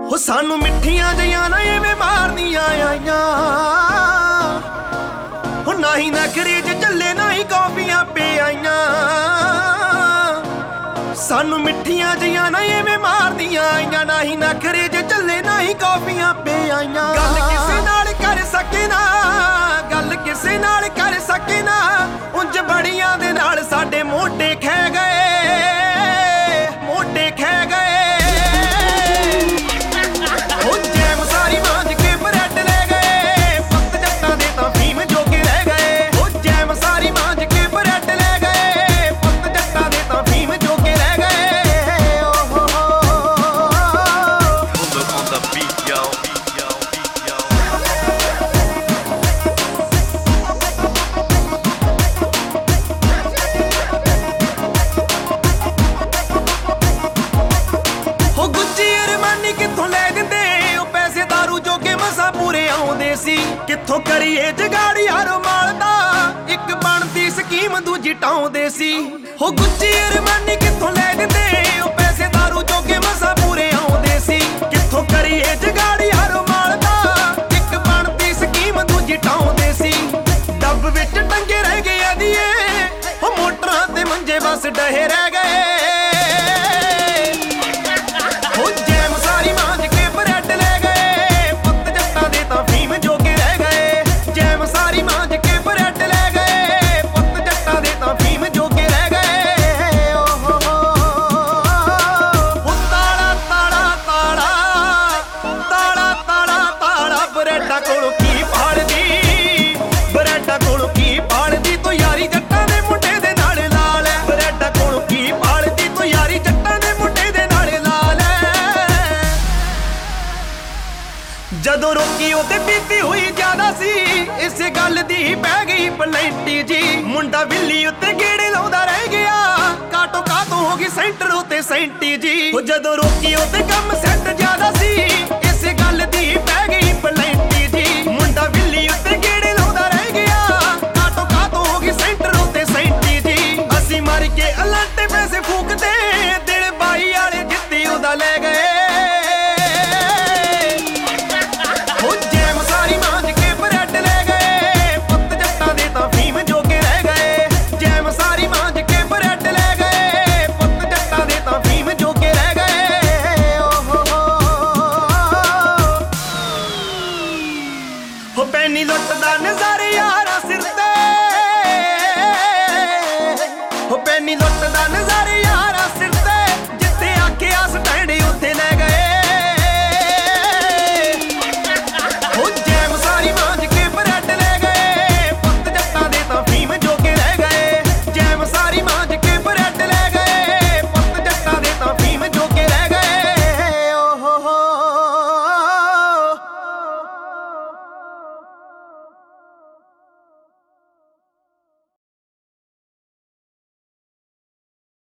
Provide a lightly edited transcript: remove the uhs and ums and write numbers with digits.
ਹੋ ਸਾਨੂੰ ਮਿੱਠੀਆਂ ਜਿਹੀਆਂ ਨਾ ਐਵੇਂ ਮਾਰਨੀਆਂ ਆਈਆਂ ਹੋ ਨਹੀਂ ਨਖਰੇ ਚ ਚੱਲੇ ਨਹੀਂ ਕੌਫੀਆਂ ਪਿਆਈਆਂ ਸਾਨੂੰ ਮਿੱਠੀਆਂ ਜਿਹੀਆਂ ਨਾ ਐਵੇਂ ਮਾਰਨੀਆਂ ਆਈਆਂ ਨਹੀਂ ਨਖਰੇ ਚ ਚੱਲੇ ਨਹੀਂ ਕੌਫੀਆਂ ਪਿਆਈਆਂ ਗੱਲ ਕਿਸੇ ਨਾਲ ਕਰ ਸਕੇ ਨਾ ਗੱਲ ਕਿਸੇ ਨਾਲ ਕਰ ਸਕੇ ਨਾ ਉਂਝ ਬੜੀਆਂ ਦੇ ਨਾਲ ਸਾਡੇ ਮੋਢੇ ਖਹਿ ਗਏ ਮੋਢੇ ਖਹਿ ਗਏ ਕਿੱਥੋਂ ਕਰੀਏ ਜਗਾੜੀ ਹਰ ਮਾਲ ਦਾ ਇੱਕ ਬਣਦੀ ਸਕੀਮ ਦੂਜੀ ਟਾਉਂਦੇ ਸੀ ਹੋ ਗੁੱਚੀ ਅਰਮਾਨੀ ਕਿੱਥੋਂ ਲੈ ਦਿੰਦੇ ਉਹ ਪੈਸੇ ਦਾਰੂ ਜੋਗੇ ਮਸਾ ਪੂਰੇ ਆਉਂਦੇ ਸੀ ਕਿੱਥੋਂ ਕਰੀਏ ਜਗਾੜੀ ਹਰ ਮਾਲ ਦਾ ਇੱਕ ਬਣਦੀ ਸਕੀਮ ਦੂਜੀ ਟਾਉਂਦੇ ਸੀ ਡੱਬ ਵਿੱਚ ਟੰਗੇ ਰਹਿ ਗਏ ਆਦੀਏ ਉਹ ਮੋਟਰਾਂ ਤੇ ਮੰਜੇ ਬਸ ਡਹੇ ਰਹਿ ਗਏ ਜਦੋਂ ਰੋਕੀ ਉਹ ਤੇ ਬੀਤੀ ਹੋਈ ਜ਼ਿਆਦਾ ਸੀ ਇਸੇ ਗੱਲ ਦੀ ਪੈ ਗਈ ਪਲੈਂਟੀ ਜੀ ਮੁੰਡਾ ਬਿੱਲੀ ਉੱਤੇ ਗੇੜੇ ਲਾਉਂਦਾ ਰਹਿ ਗਿਆ ਕਾਟੋ ਕਾਟੋ ਹੋ ਗਈ ਸੈਂਟਰ ਉੱਤੇ ਸੈਂਟੀ ਜੀ ਉਹ ਜਦੋਂ ਰੋਕੀ ਉਹ ਤੇ ਕੰਮ ਸੈੱਟ ਜ਼ਿਆਦਾ ਸੀ ਇਸੇ ਗੱਲ ਦੀ ਪੈ ਗਈ ਪਲੈਂਟੀ ਜੀ ਮੁੰਡਾ ਬਿੱਲੀ ਉੱਤੇ ਗੇੜੇ ਲਾਉਂਦਾ ਰਹਿ ਗਿਆ ਕਾਟੋ ਕਾਟੋ ਹੋ ਗਈ ਸੈਂਟਰ ਉੱਤੇ ਸੈਂਟੀ ਜੀ ਅਸੀਂ ਮਰ ਕੇ ਅਲਾਂਟੇ ਪੈਸੇ ਫੂਕਦੇ ਦਿਲ ਬਾਈ ਵਾਲੇ ਜਿੱਤੀ ਉਹਦਾ ਲੈ ਗਏ ਪੈਨੀ ਲੁੱਟਦਾ ਨਜ਼ਾਰੇ ਯਾਰਾਂ ਸਿਰ ਤੇ ਹੋ ਪੈਨੀ ਲੁੱਟਦਾ ਨਜ਼ਾਰੇ